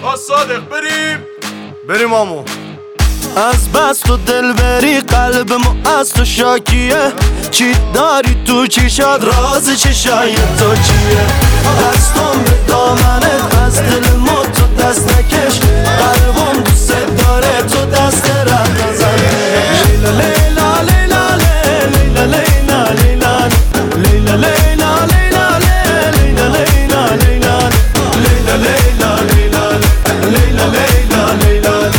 صادق بریم آمو. از بس تو دل بری قلب ما از تو شاکیه، چی داری تو چشات راز چشای تو چیه؟ دستم به دامنت از دل ما تو دست نکش، قلبم دوست داره تو دست رد نزنش. لیلا لیلا لیلا لیلا لیلا لیلا لیلا لیلا لیلا لیلا لیلا لیلا لیلا لیلا لیلا لیلا لیلا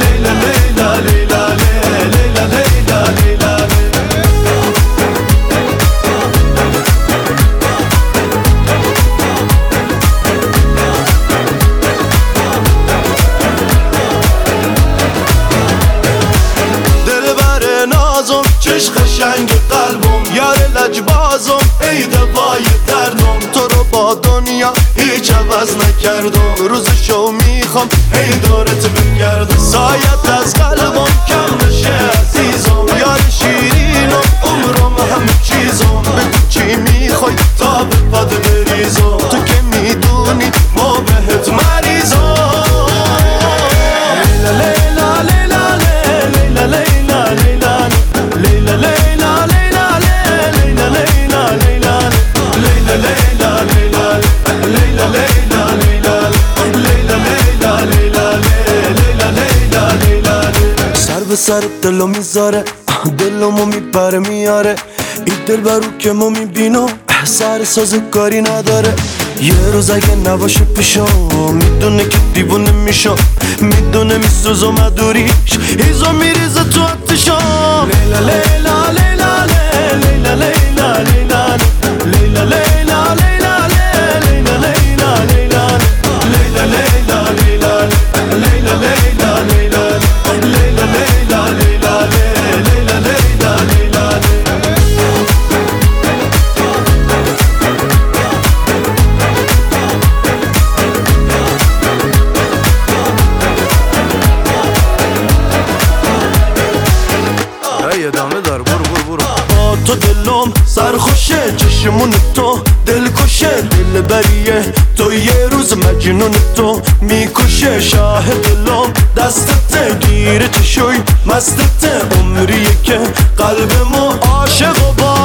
چش قشنگ قلبم یار لجبازم ای دوای دردم، تو رو با دنیا هیچ عوض نکردم، روزشو میخوام ای دورت بگردم، سایت از قلبم کم نشه عزیزم، یار شیرینم عمرم همه چیزم، بگو چی میخوای تا به پاد بریزم، تو که میدونی ما بهت مریضم. لیلا لیلا لیلا لیلا لیلا لیلا لیلا سر به سر دلو میذاره، دلمو میپره میاره، این دل برو که ما میبینم سر سازگاری نداره، یه روز اگه نباشه پیشم میدونه که دیوونه میشم، میدونه میسوزم مدوریش هیزو میریزه تو آتشم. لیلا لیلا لیلا لیلا لیلا لیلا لیلا لیلا لیلا لیلا لیلا لیلا لیلا لیلا لیلا لیلا لیلا لیلا ادامه دار برو با تو دلم سرخوشه، چشمون تو دلکشه، دل بریه تو یه روز مجنون تو میکشه، شاه دلم دستته گیره چشوی مستته، عمریه که قلبمو عاشق و با